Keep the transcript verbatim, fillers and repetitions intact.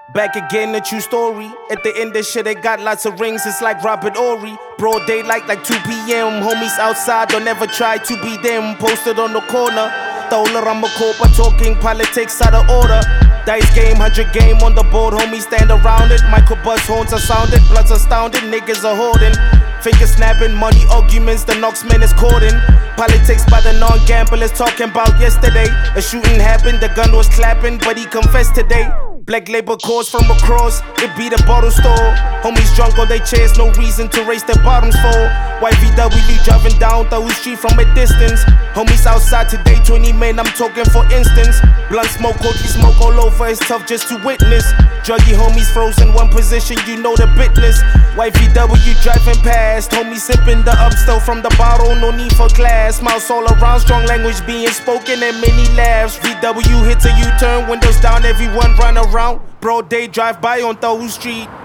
Back again, a true story. At the end of shit, they got lots of rings, it's like Robert Ory. Broad daylight like two p.m. Homies outside, don't ever try to be them. Posted on the corner. Dollar, I'm a copa, talking politics out of order. Dice game, hundred game on the board, homies stand around it. Michael buzz horns are sounded, bloods astounded, niggas are hoarding. Finger snapping, money arguments, the Knoxman is courting. Politics by the non-gamblers talking about yesterday. A shooting happened, the gun was clapping, but he confessed today. Black labor calls from across, it be the bottle store. Homies drunk on their chairs, no reason to raise their bottoms for. Y V W driving down the street from a distance. Homies outside today, twenty men, I'm talking for instance. Blunt smoke, coffee smoke all over, it's tough just to witness. Druggy homies frozen, one position, you know the business. Y V W driving past, homies sipping the upstill from the bottle, no need for class. Mouse all around, strong language being spoken and many laughs. V W hits a U-turn, windows down, everyone run around. Broad day drive by on Thawoo Street.